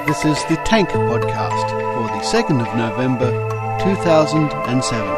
This is the Tank Podcast for the 2nd of November 2007.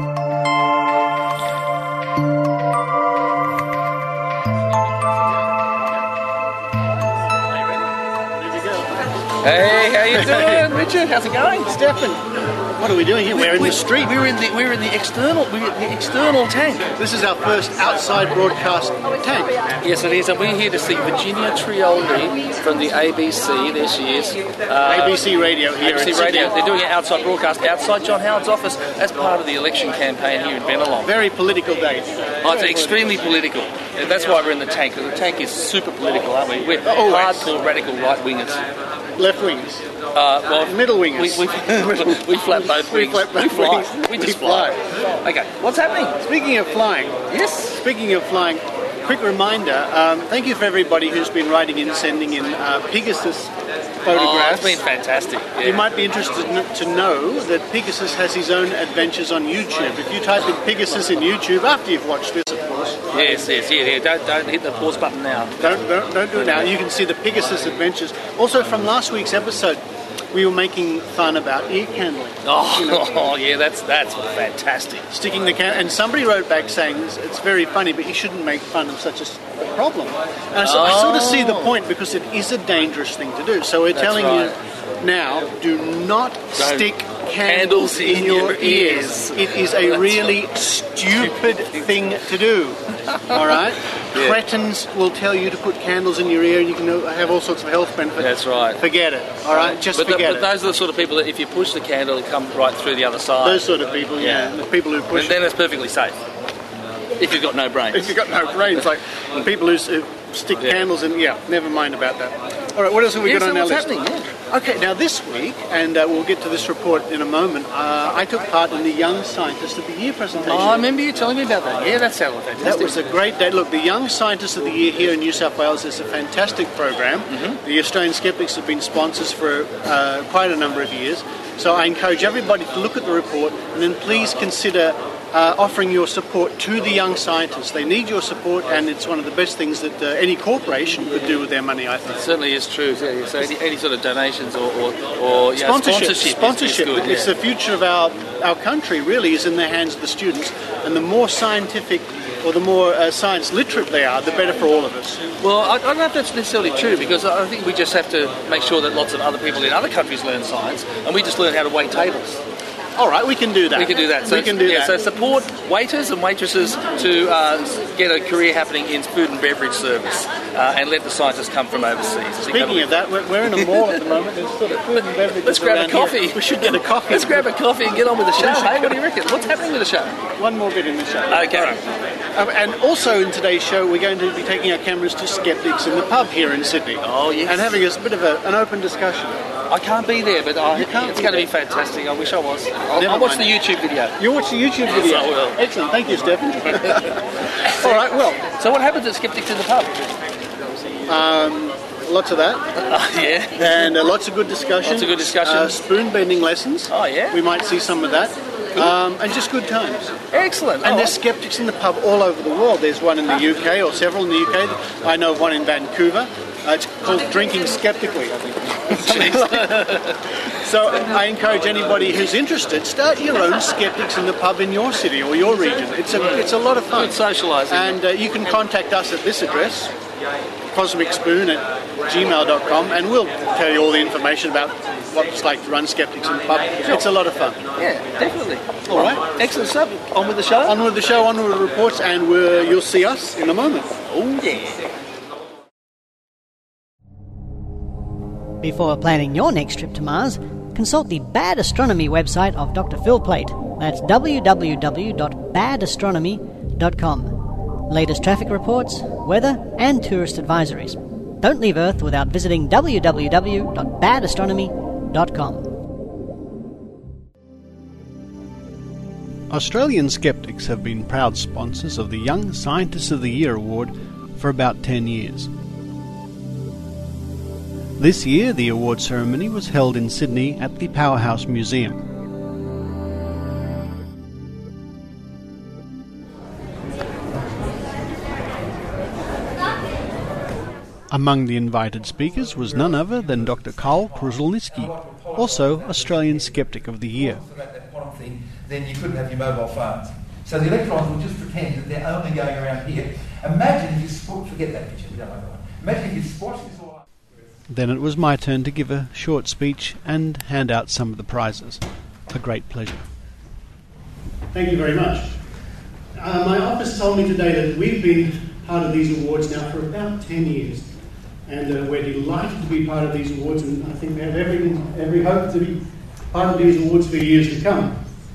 Hey, how you doing, Richard? How's it going? Stefan, what are we doing here? We're in the street. We're in the external tank. This is our first outside broadcast tank. Yes, it is, and we're here to see Virginia Trioli from the ABC. There she is. ABC Radio here. ABC Radio. They're doing an outside broadcast outside John Howard's office as part of the election campaign here in Bennelong. Very political day. Oh, it's extremely political. That's why we're in the tank, because the tank is super political, aren't we? We're hardcore radical right-wingers. Left wingers. Middle wingers. We flap both wings. We fly. We just fly. Okay, what's happening? Speaking of flying. Yes. Speaking of flying, quick reminder, thank you for everybody who's been writing in, sending in Pegasus photographs. It's been fantastic. Yeah. You might be interested to know that Pegasus has his own adventures on YouTube. If you type in Pegasus in YouTube, after you've watched this, of course. Yes. Don't hit the pause button now. Don't do it now. You can see the Pegasus adventures. Also, from last week's episode, we were making fun about ear candling. Yeah, that's fantastic. Sticking the candle, and somebody wrote back saying it's very funny, but you shouldn't make fun of such a problem. And I sort of see the point, because it is a dangerous thing to do. So we're telling you now, do not stick candles in your ears. It is a really stupid thing to do. All right? Yeah. Cretins will tell you to put candles in your ear and you can have all sorts of health benefits. That's right. Forget it. All right? Forget it. But those are the sort of people that if you push the candle, it comes right through the other side. Those sort of people, yeah. The people who push and then it's perfectly safe. If you've got no brains. If you've got no brains. Like people who stick candles in, never mind about that. All right, what else have we got on our list? Okay, now this week, and we'll get to this report in a moment, I took part in the Young Scientist of the Year presentation. Oh, I remember you telling me about that. Yeah, that sounded fantastic. That was a great day. Look, the Young Scientist of the Year here in New South Wales is a fantastic program. Mm-hmm. The Australian Skeptics have been sponsors for quite a number of years. So I encourage everybody to look at the report and then please consider offering your support to the young scientists. They need your support, and it's one of the best things that any corporation could do with their money, I think. It certainly is true. Yeah. So any sort of donations or sponsorship. Is good, It's the future of our country, really, is in the hands of the students. And the more scientific or the more science literate they are, the better for all of us. Well, I don't know if that's necessarily true, because I think we just have to make sure that lots of other people in other countries learn science, and we just learn how to wait tables. All right, we can do that. So support waiters and waitresses to get a career happening in food and beverage service, and let the scientists come from overseas. Speaking of that, we're in a mall at the moment. There's sort of food and beverages. Let's grab a coffee. Here. We should get a coffee. Let's grab a coffee and get on with the show. Hey, what do you reckon? What's happening with the show? One more bit in the show. Okay. Right. And also in today's show, we're going to be taking our cameras to Skeptics in the pub here in Sydney. Oh, yes. And having a bit of an open discussion. I can't be there, but it's going to be fantastic. I wish I was. I'll watch the YouTube video. You'll watch the YouTube video? Yes, I will. Excellent. Thank you, Stephen. All right, well. So what happens at Skeptics in the pub? Lots of that. Yeah. And lots of good discussion. Spoon bending lessons. Oh, yeah. We might see some of that. And just good times. Excellent. And there's Skeptics in the pub all over the world. There's one in the UK, or several in the UK. I know of one in Vancouver. It's called Drinking Skeptically, I think. So I encourage anybody who's interested, start your own Skeptics in the pub in your city or your region. It's a lot of fun. Good socialising. And you can contact us at this address, cosmicspoon@gmail.com, and we'll tell you all the information about what it's like to run Skeptics in the pub. Sure. It's a lot of fun. Yeah, definitely. All right. Excellent stuff. On with the show? On with the show, on with the reports, and you'll see us in a moment. Oh, yeah. Before planning your next trip to Mars, consult the Bad Astronomy website of Dr. Phil Plait. That's www.badastronomy.com. Latest traffic reports, weather, and tourist advisories. Don't leave Earth without visiting www.badastronomy.com. Australian skeptics have been proud sponsors of the Young Scientist of the Year award for about 10 years. This year, the award ceremony was held in Sydney at the Powerhouse Museum. Among the invited speakers was none other than Dr. Karl Kruszelnicki, also Australian Skeptic of the Year. Then you couldn't have your mobile phones. So the electrons will just pretend that they're only going around here. Imagine if you forget that picture. We don't like that one. Imagine if you squash this all up. Then it was my turn to give a short speech and hand out some of the prizes. A great pleasure. Thank you very much. My office told me today that we've been part of these awards now for about 10 years. And we're delighted to be part of these awards, and I think we have every hope to be part of these awards for years to come.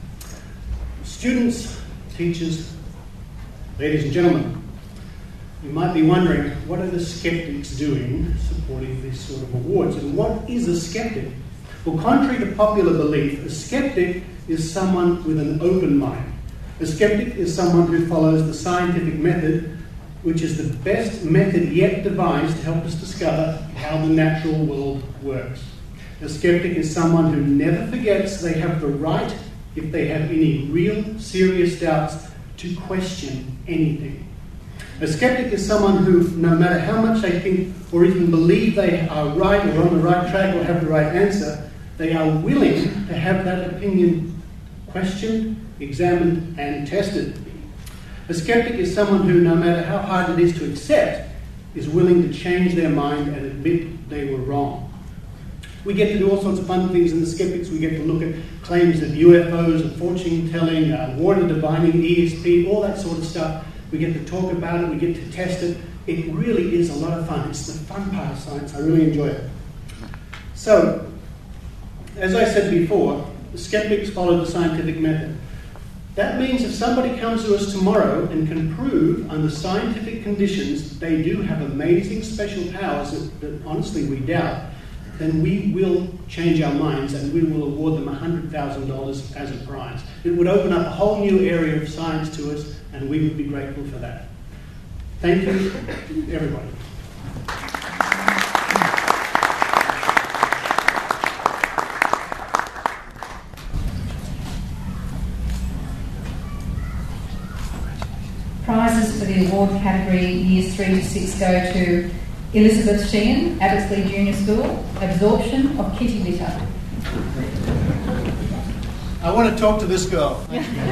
Students, teachers, ladies and gentlemen, you might be wondering, what are the skeptics doing supporting these sort of awards? And what is a skeptic? Well, contrary to popular belief, a skeptic is someone with an open mind. A skeptic is someone who follows the scientific method, which is the best method yet devised to help us discover how the natural world works. A skeptic is someone who never forgets they have the right, if they have any real serious doubts, to question anything. A skeptic is someone who, no matter how much they think or even believe they are right or on the right track or have the right answer, they are willing to have that opinion questioned, examined and tested. A skeptic is someone who, no matter how hard it is to accept, is willing to change their mind and admit they were wrong. We get to do all sorts of fun things in the skeptics. We get to look at claims of UFOs, of fortune-telling, water divining, ESP, all that sort of stuff. We get to talk about it, we get to test it. It really is a lot of fun. It's the fun part of science. I really enjoy it. So, as I said before, the skeptics follow the scientific method. That means if somebody comes to us tomorrow and can prove under scientific conditions they do have amazing special powers that honestly we doubt, then we will change our minds and we will award them $100,000 as a prize. It would open up a whole new area of science to us, and we would be grateful for that. Thank you, everybody. Prizes for the award category years 3 to 6 go to Elizabeth Sheehan, Abbottsley Junior School, absorption of kitty litter. I want to talk to this girl.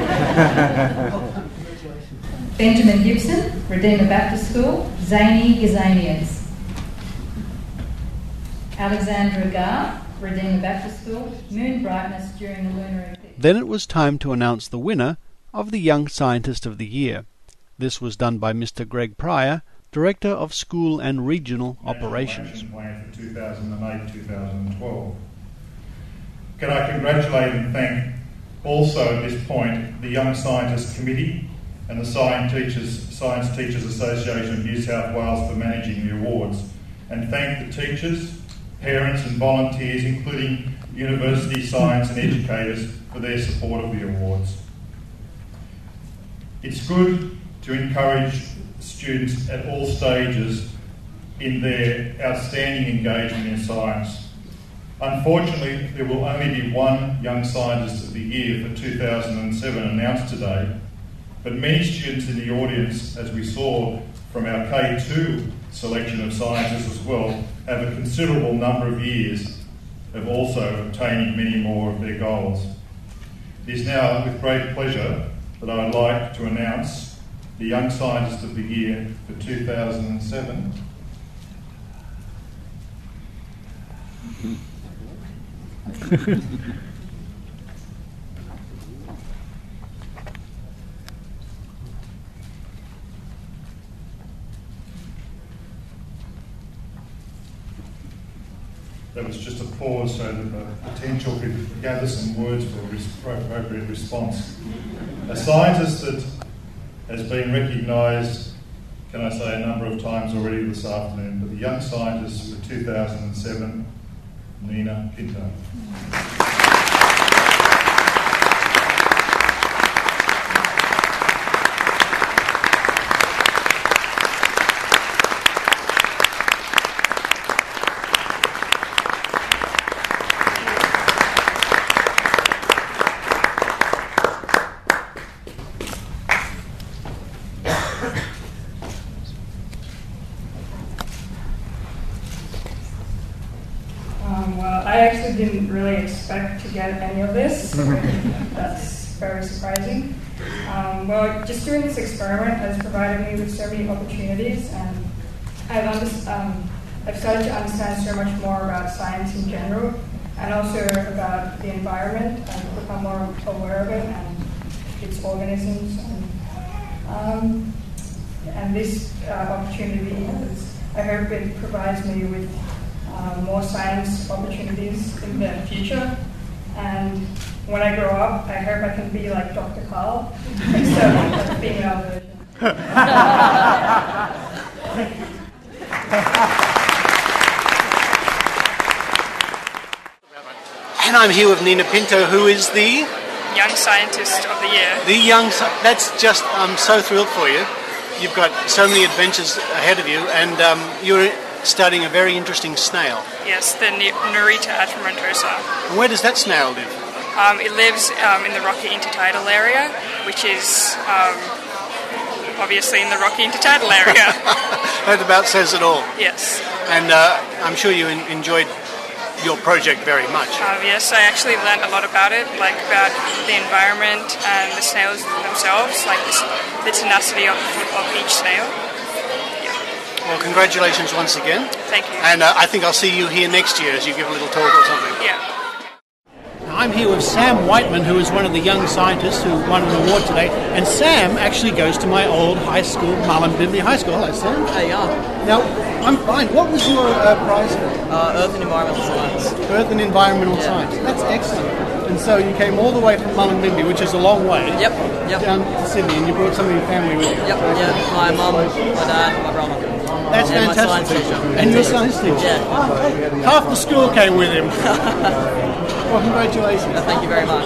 Benjamin Gibson, Redeemer Baptist School, Zany Gazanians. Alexandra Gar, Redeemer Baptist School, moon brightness during the lunar eclipse. Then it was time to announce the winner of the Young Scientist of the Year. This was done by Mr. Greg Pryor, Director of School and Regional Operations. Action Plan for 2008-2012. Can I congratulate and thank also at this point the Young Scientist Committee and the Science Teachers Association of New South Wales for managing the awards, and thank the teachers, parents and volunteers, including university science and educators, for their support of the awards. It's good to encourage students at all stages in their outstanding engagement in science. Unfortunately, there will only be one Young Scientist of the Year for 2007 announced today, but many students in the audience, as we saw from our K2 selection of scientists as well, have a considerable number of years of also obtaining many more of their goals. It is now with great pleasure that I would like to announce the Young Scientist of the Year for 2007. That was just a pause so that the potential could gather some words for appropriate response. A scientist that has been recognised, can I say, a number of times already this afternoon, but the Young Scientist for 2007, Nina Pinto. Well, I actually didn't really expect to get any of this. That's very surprising. Well, just doing this experiment has provided me with so many opportunities, and I've started to understand so much more about science in general, and also about the environment. I've become more aware of it and its organisms. And this opportunity, I hope it provides me with more science opportunities in the future. And when I grow up, I hope I can be like Dr. Carl, except like a female version. And I'm here with Nina Pinto, who is the Young Scientist of the Year. That's just, I'm so thrilled for you. You've got so many adventures ahead of you, and you're studying a very interesting snail. Yes, the Nerita atramentosa. And where does that snail live? It lives in the rocky intertidal area, which is obviously in the rocky intertidal area. That about says it all. Yes. And I'm sure you enjoyed your project very much. Yes, I actually learned a lot about it, like about the environment and the snails themselves, like the tenacity of each snail. Yeah. Well, congratulations once again. Thank you. And I think I'll see you here next year as you give a little talk or something. Yeah. I'm here with Sam Whiteman, who is one of the young scientists who won an award today. And Sam actually goes to my old high school, Mullumbimby High School. Hello, Sam. Hey, yeah. Now, I'm fine. What was your prize for? Earth and Environmental Science. Earth and Environmental Science. That's excellent. And so you came all the way from Mullumbimby, which is a long way, down to Sydney, and you brought some of your family with you. Yep. My mum, my dad, my brother. That's fantastic. My science teacher. And your science teacher? Yeah. Half the school came with him. Well, congratulations. Thank you very much.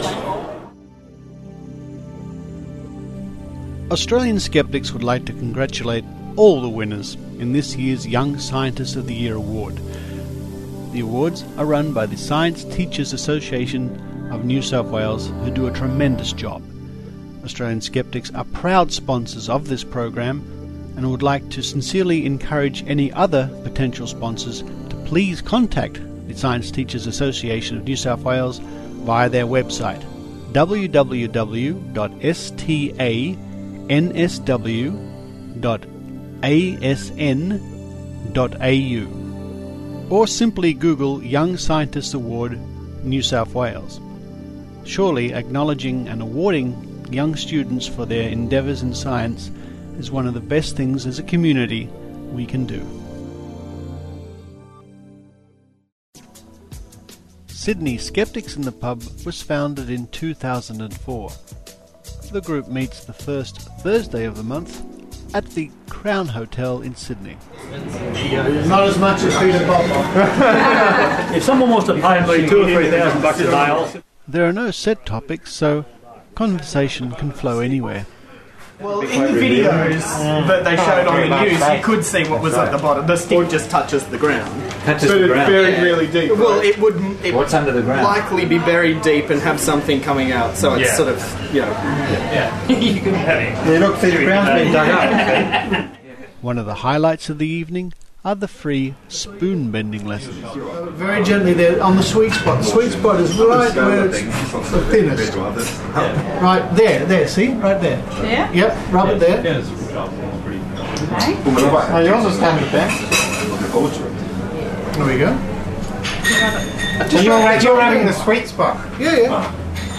Australian Skeptics would like to congratulate all the winners in this year's Young Scientist of the Year Award. The awards are run by the Science Teachers Association of New South Wales, who do a tremendous job. Australian Skeptics are proud sponsors of this program and would like to sincerely encourage any other potential sponsors to please contact the Science Teachers Association of New South Wales via their website www.sta.asn.au or simply Google Young Scientist Award New South Wales. Surely acknowledging and awarding young students for their endeavours in science is one of the best things as a community we can do. Sydney Skeptics in the Pub was founded in 2004. The group meets the first Thursday of the month at the Crown Hotel in Sydney. Not as much as Peter Popoff. If someone wants to pay me $2,000 or $3,000 a day, there are no set topics, so conversation can flow anywhere. Well, in the videos that they showed on the news, you could see what was at the bottom. The stick just touches the ground. Touches the ground. Very, really deep. Well, it would. What's under the ground? Likely be buried deep and have something coming out. So it's sort of, you know. you can have it. Yeah, look, the ground's been dug up. One of the highlights of the evening are the free spoon bending lessons. Very gently there on the sweet spot. The sweet spot is right where it's the thinnest. Right there, see? Right there. Yeah? Yep, rub it there. Okay. Oh, yours is standing there. There we go. You're having the sweet spot. Yeah.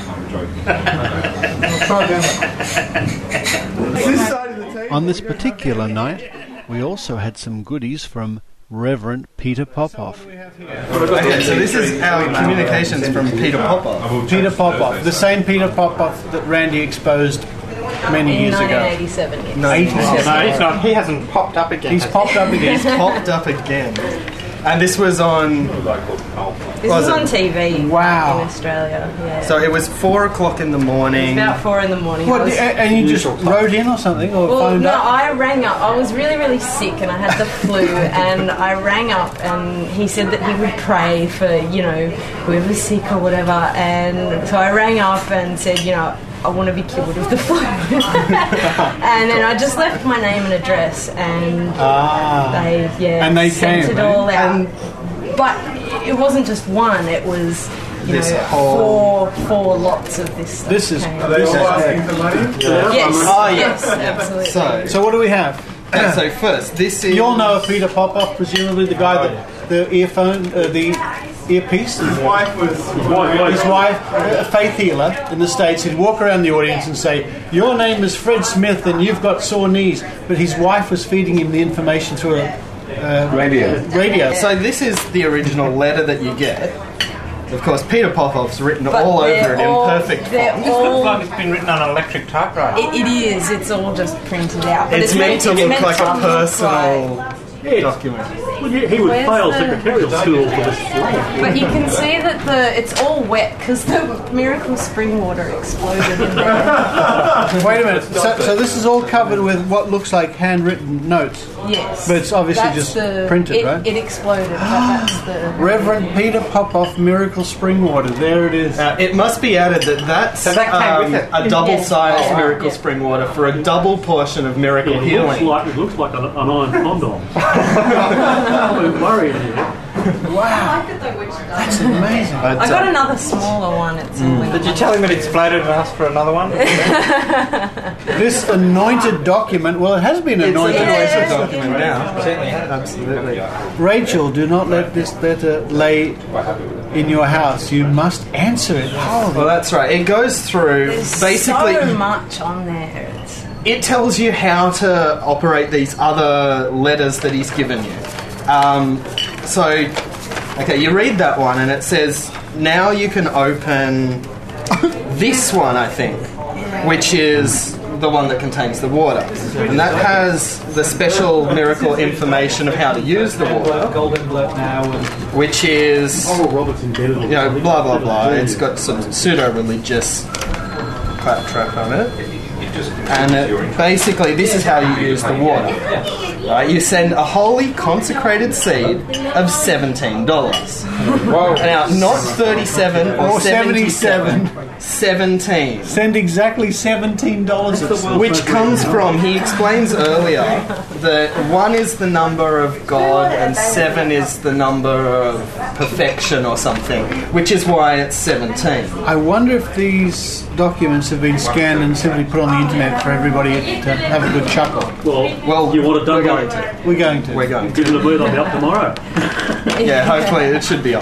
On this particular night, we also had some goodies from Reverend Peter Popoff. Okay, so this is our communications from Peter Popoff. Peter Popoff, the same Peter Popoff that Randy exposed many years ago. 1987. No, he's not. He hasn't popped up again. He's popped up again. He's popped up again. And this was on... This was on TV. Wow. In Australia, yeah. So it was 4 o'clock in the morning. It was about 4 in the morning. What, and you just wrote in or something, or phoned up? No, I rang up. I was really, really sick and I had the flu and I rang up and he said that he would pray for, you know, whoever's sick or whatever. And so I rang up and said, you know, I want to be cured of the flu. And then I just left my name and address and they and they sent came, it all out. But it wasn't just one. It was This whole- four lots of this stuff. This is. came. Are they all asking for money? Yes. Oh, Yes. yes. Absolutely. So what do we have? So first, this is... You all know of Peter Popoff, presumably the guy that the earphone, the earpiece. His wife was. His wife, a faith healer in the States, he'd walk around the audience and say, "Your name is Fred Smith and you've got sore knees." But his wife was feeding him the information through a radio. So this is the original letter that you get. Of course, Peter Popoff's written But all over they're it in all- perfect they're font. all- Like it's been written on an electric typewriter. It is. It's all just printed out. But It's meant to look like a to look personal Yeah. document. Well, he would Where's fail the- secretarial school for this. But you can see that it's all wet because the miracle spring water exploded in there. Wait a minute. So this is all covered with what looks like handwritten notes. Yes. But it's obviously That's just the- printed, right? It exploded, but that's the... Reverend Peter Popoff Miracle Spring Water. There it is. It must be added that's So that came with it. a double-sized Yes. miracle Yeah. spring water for a double portion of miracle It healing. looks like an iron condom. I'm worried here. Wow. That's amazing. But, I got another smaller one. It's in Did you tell him it exploded and asked for another one? This anointed document, well, it has been anointed. It's a document now. Absolutely. Rachel, do not let this letter lay in your house. You must answer it. Well, that's right. It goes through There's basically. so much on there. It tells you how to operate these other letters that he's given you. Okay, you read that one and it says, now you can open this one, I think, which is the one that contains the water. And that has the special miracle information of how to use the water, which is, blah, blah, blah. It's got some pseudo-religious claptrap on it. And basically, this is how you use the water. Right? You send a holy consecrated seed of $17. Now, not 37 or 77. 17. Send exactly $17 of Which comes from, he explains earlier, that 1 is the number of God and 7 is the number of perfection or something, which is why it's 17. I wonder if these documents have been scanned and simply put on the internet for everybody to have a good chuckle. Well, you want it done? We're going to. We're going to. Given the word, I'll be up tomorrow. Yeah, hopefully it should be up.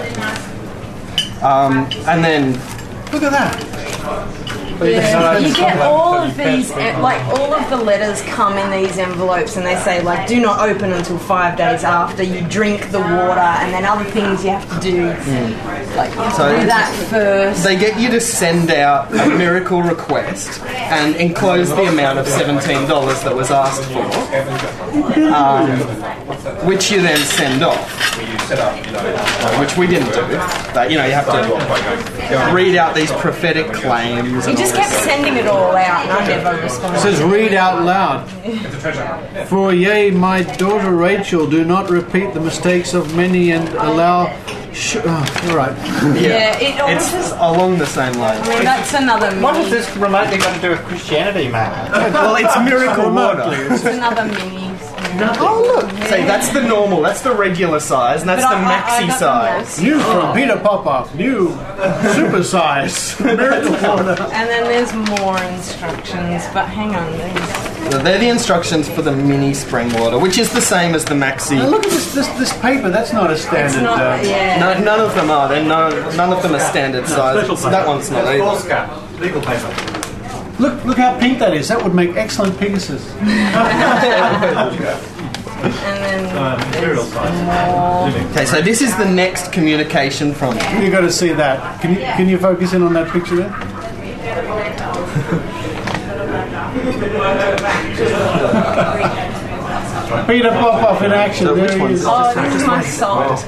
And then, look at that. Yeah. You get all of these, like all of the letters come in these envelopes, and they say like, do not open until 5 days after you drink the water, and then other things you have to do, like you have to do that first. They get you to send out a miracle request and enclose the amount of $17 that was asked for, which you then send off. Which we didn't do, but you have to read out these prophetic claims. He just kept sending it all out, and I never responded. It says, read out loud. For yea, my daughter Rachel, do not repeat the mistakes of many and allow... all right. Yeah, it's along the same line. I mean, that's another mini. What has this remotely got to do with Christianity, man? Well, it's miracle water. It's another mini. Oh, look. See, that's the normal, that's the regular size, and that's But the I maxi got size. New from Peter Popoff. New super size. Miracle water. And then there's more instructions, but hang on. So they're the instructions for the mini spring water, which is the same as the maxi. Now look at this paper. That's not a standard. No, none of them are. None of them are standard size. That one's not either. Legal paper. Look how pink that is. That would make excellent Pegasus. And then there's more. Okay, so this is the next communication from you. You got to see that. Can you focus in on that picture there? Peter Popoff in action. There he is. Oh, this is my salt.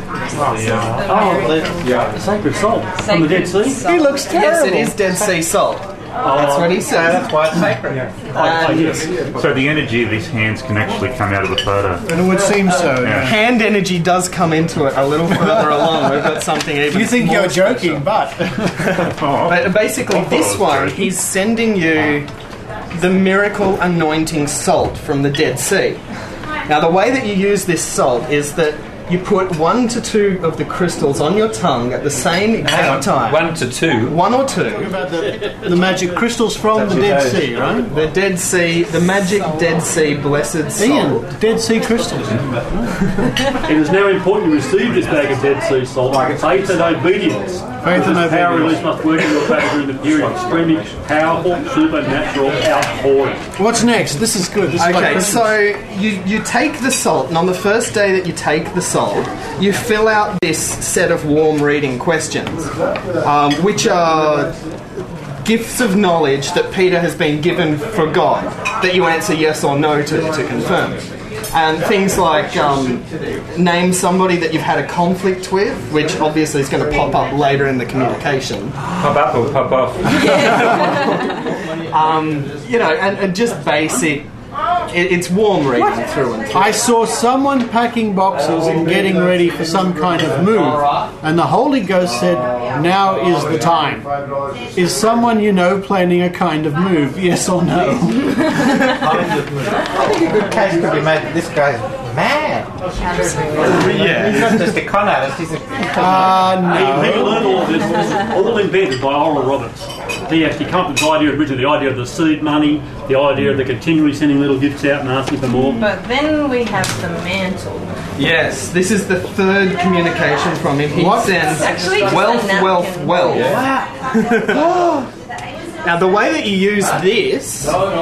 The sacred salt from the Dead Sea. He looks terrible. Yes, it is Dead Sea salt. That's what he said. That's why it's sacred. So the energy of these hands can actually come out of the photo. And it would seem so. Yeah. Hand energy does come into it a little further along. We've got something even. You think more you're joking, but But basically, this one, he's sending you the miracle anointing salt from the Dead Sea. Now, the way that you use this salt is that You put 1 to 2 of the crystals on your tongue at the same exact time. 1 to 2? 1 or 2. What about the magic crystals from the Dead Sea, right? The Dead Sea, the magic Dead Sea blessed salt. Ian, Dead Sea crystals. It is now important to receive this bag of Dead Sea salt by faith and obedience. Faith and This power obedience. release must work in your favour during the period of extremely powerful, supernatural outpouring. What's next? This is good. This is like Okay, Christmas. so you take the salt, and on the first day that you take the salt, you fill out this set of warm reading questions, which are gifts of knowledge that Peter has been given for God, that you answer yes or no to confirm. And things like name somebody that you've had a conflict with, which obviously is going to pop up later in the communication. Pop up or pop off? You know, and just basic. It's warm reading through and through. I saw someone packing boxes and getting ready for some kind of move, and the Holy Ghost said, "Now is the time." Is someone you know planning a kind of move? Yes or no? I think a good case could be made that this guy's mad. Yeah. He's not just a con artist, he's a... He learned all of this, all invented by Oral Roberts. He actually come up with the idea originally, the idea of the seed money, the idea of the continually sending little gifts out and asking for more. But then we have the mantle. Yes, this is the third communication from him. He sends Actually, just wealth, a napkin. wealth, wealth. Now, the way that you use this,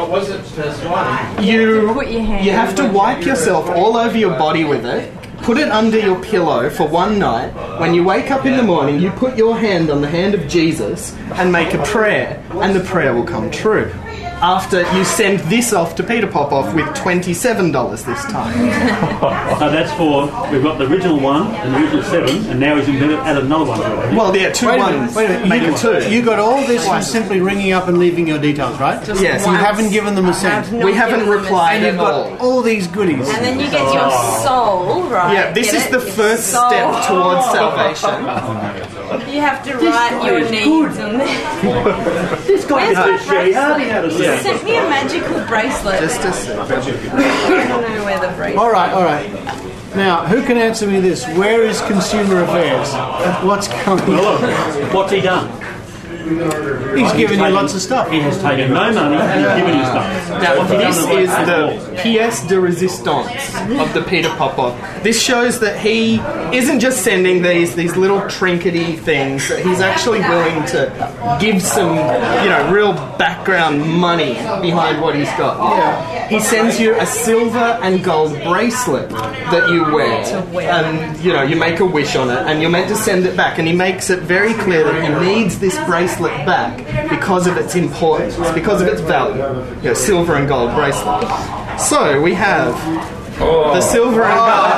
you have to wipe yourself all over your body with it, put it under your pillow for one night. When you wake up in the morning, you put your hand on the hand of Jesus and make a prayer, and the prayer will come true. After you send this off to Peter Popoff with $27 this time. So that's for, we've got the original one and the original 7, and now he's added another one to it. Well, yeah, two Wait a ones. minute. Make it two. You got all this from simply ringing up and leaving your details, right? Yes. You haven't given them a cent. We haven't replied And you've at got all. all these goodies. And then you get your soul, right? Yeah, this Get is it? the Your first soul. step towards salvation. You have to write your needs on there. This guy Where's my knows Sherry Hardy how to bracelet? sing. You sent me a magical bracelet. Just a sec. I don't know where the bracelet All right. Now, who can answer me this? Where is Consumer Affairs? What's coming? What's he done? He's given you lots of stuff. He has taken no money and he's given you stuff. Now, What's he done this to is make the it pièce de résistance of the Peter Popoff. This shows that he isn't just sending these little trinkety things, that he's actually willing to give some, real background money behind what he's got. Yeah. He sends you a silver and gold bracelet that you wear. And, you make a wish on it, and you're meant to send it back. And he makes it very clear that he needs this bracelet back because of its importance, because of its value. Silver and gold bracelet. So we have the silver and gold.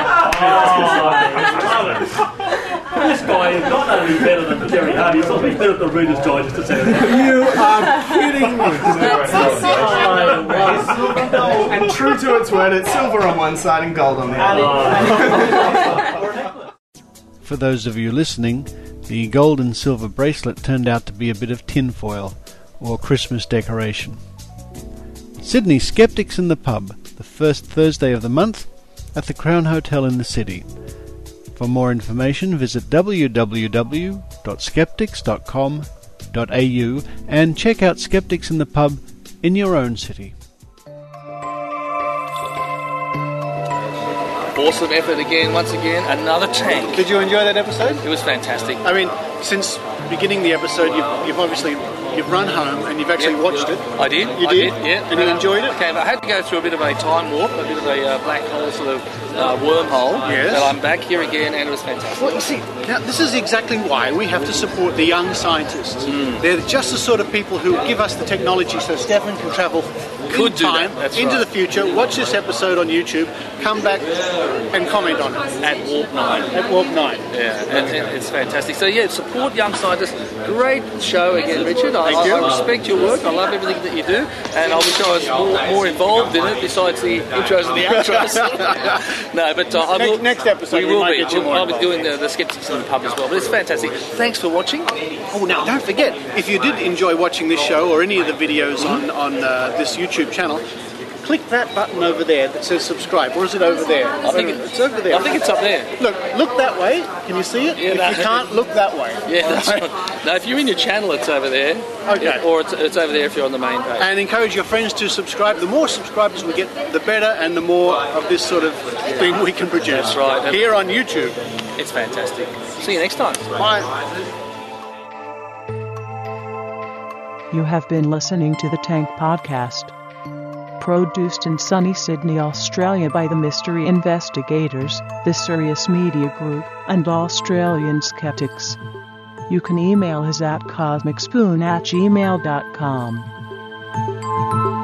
This guy is not only better than Jerry Hardy, he's also better than Reader's Digest. You are kidding me. And true to its word, it's silver on one side and gold on the other. For those of you listening, the gold and silver bracelet turned out to be a bit of tinfoil, or Christmas decoration. Sydney Skeptics in the Pub, the first Thursday of the month, at the Crown Hotel in the city. For more information, visit www.skeptics.com.au and check out Skeptics in the Pub in your own city. Awesome effort again, once again, another tank. Did you enjoy that episode? It was fantastic. I mean, since beginning the episode, you've obviously run home and you've actually watched it. I did. You I did? Yeah. And you enjoyed it? Okay, but I had to go through a bit of a time warp, a bit of a black hole sort of wormhole. Yes. But I'm back here again, and it was fantastic. Well, you see, now this is exactly why we have to support the young scientists. They're just the sort of people who give us the technology so Stefan can travel in time into the future, watch this episode on YouTube, come back and comment on it. At Warp 9. At Warp 9. Yeah, and it's fantastic. So yeah, support young scientists. Great show again, Richard. I respect your work. I love everything that you do, and I wish I was more involved in it besides the intros and the outros. No, but I will. Next episode, we will might be. get you more I'll be involved. doing the Skeptics in the Pub as well. But it's fantastic. Thanks for watching. Oh, now don't forget, if you did enjoy watching this show or any of the videos on this YouTube channel, click that button over there that says subscribe, or is it over there? I think it's over there. I think it's up there. Look that way. Can you see it? Yeah, if you can't, look that way. Yeah, that's right. No, if you're in your channel, it's over there. Okay. Or it's over there if you're on the main page. And encourage your friends to subscribe. The more subscribers we get, the better, and the more of this sort of thing we can produce. That's right. Here on YouTube. It's fantastic. See you next time. Bye. You have been listening to the Tank Podcast. Produced in sunny Sydney, Australia by the Mystery Investigators, the Sirius Media Group, and Australian Skeptics. You can email us at cosmicspoon@gmail.com.